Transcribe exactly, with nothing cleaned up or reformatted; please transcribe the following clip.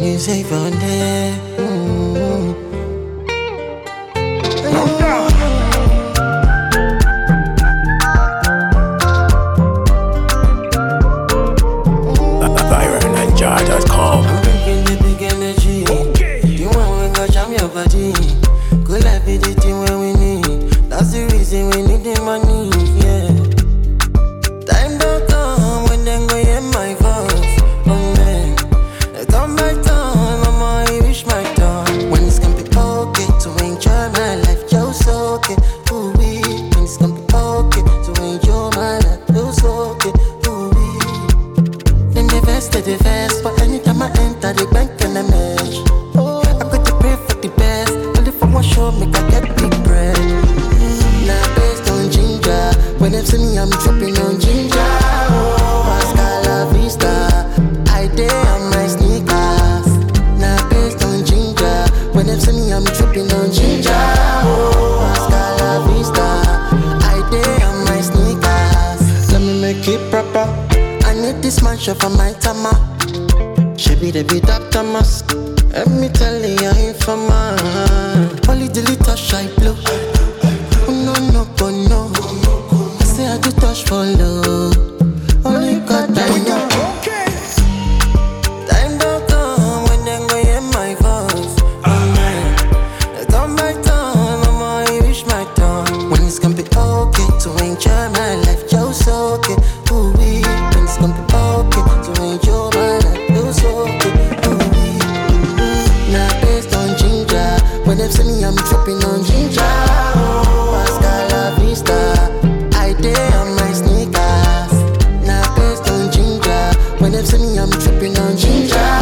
you say for there. Mm-hmm. Byron Ninja dot com. I'm bringing the big energy. Okay. You want we go jam your body. Good life is the thing when we need. That's the reason we need the money. Yeah. Time don't come when them go hear my voice. Oh man, they come back down. Mama, I wish my time. When it's gonna be okay to enjoy my life, just okay. Ooh wee. When it's gonna be okay to enjoy my life, just okay. Ooh wee. Then the best of the best, but anytime I enter the bank and I match. I got to pray for the best. Only for one show, make I get big bread. Mm, now based on ginger. When them see me, I'm dripping on ginger. Oh, Pascal La Vista. I dare on my sneakers. Now based on ginger. When them see me, I'm dripping on ginger. Oh, Pascal La Vista. I dare on my sneakers. Let me make it proper. I need this mansion for my tama. She be the beat up Thomas. Let me tell you, I ain't for mine. Only delete touch, I blow. Oh no, no, go no. I say I do touch for love. Only God I know. Time don't come when them go hear my voice. Oh man, they come back down. Mama, I wish my time. When it's gonna be okay to enjoy my life, just okay. Ooh wee. When it's gonna be okay to enjoy my life, just okay. Ooh wee. Now based on ginger. When them see me, I'm dripping on ginger. Oh, Pascal La Vista. I dare on my sneakers. Now based on ginger. When them see me, I'm dripping on ginger.